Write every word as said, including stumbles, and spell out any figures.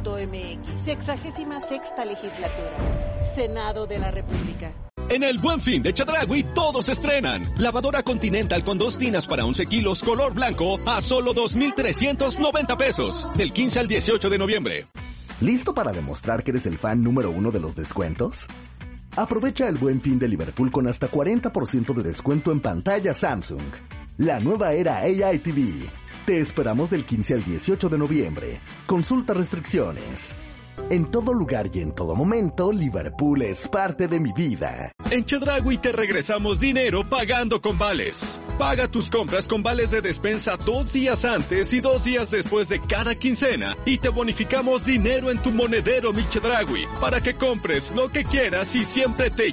punto m x. Sexagésima sexta legislatura. Senado de la República. En el Buen Fin de Chedraui todos estrenan. Lavadora Continental con dos tinas para once kilos color blanco a solo dos mil trescientos noventa pesos. Del quince al dieciocho de noviembre. ¿Listo para demostrar que eres el fan número uno de los descuentos? Aprovecha el Buen Fin de Liverpool con hasta cuarenta por ciento de descuento en pantalla Samsung. La nueva era A I T V. Te esperamos del quince al dieciocho de noviembre. Consulta restricciones. En todo lugar y en todo momento, Liverpool es parte de mi vida. En Chedraui te regresamos dinero pagando con vales. Paga tus compras con vales de despensa dos días antes y dos días después de cada quincena y te bonificamos dinero en tu monedero Mi Chedraui para que compres lo que quieras y siempre te